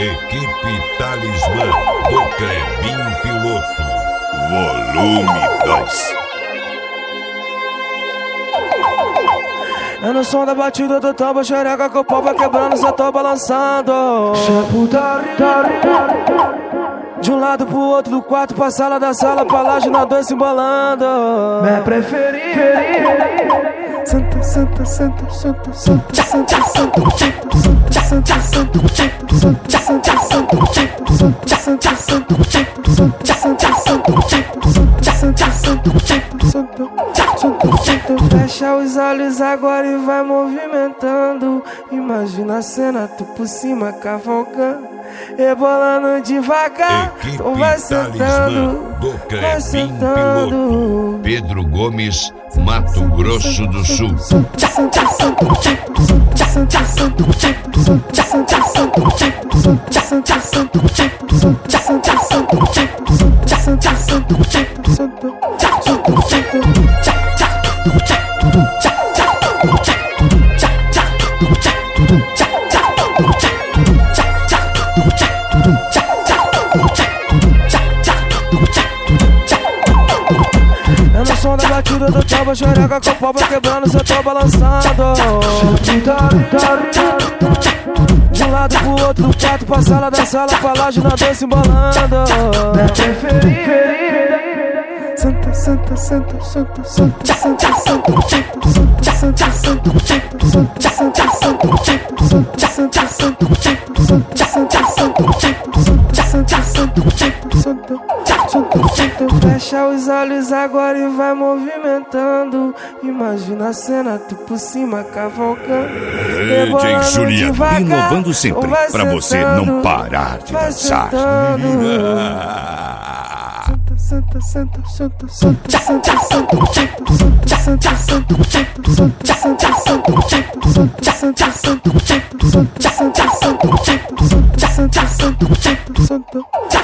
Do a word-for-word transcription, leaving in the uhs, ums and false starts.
Equipe Talismã do Clebinho Piloto. Volume dois. É no som da batida do tambo, xereca com o pau vai quebrando, cê tô balançando. De um lado pro outro, do quarto pra sala, da sala pra laje, nós dois se embolando. Minha preferida. Santa, santa, santa, santa, santa, santa, santa, santa, santa. Fecha os olhos agora e vai movimentando. Imagina a cena, tu por cima cavalcando, rebolando devagar. Tu vai sentando, do vai Clebinho sentando. Piloto. Pedro Gomes, Mato Grosso do Sul. É no som da batida do tambo, xereca com o pau vai quebrando, cê tô balançando. De um lado pro outro, do quarto pra sala, da sala pra laje, nós dois se embolando. Minha preferida. Santa, santa, santa, santa, santa, santa, santa, santa, santa, santa, fecha os olhos agora e vai movimentando. Imagina a cena, tu por cima cavalcando, D J Juliano, inovando sempre pra você não parar de dançar. Santa, santa, santa, santa, santa, santa, santa, santa, santa, santa,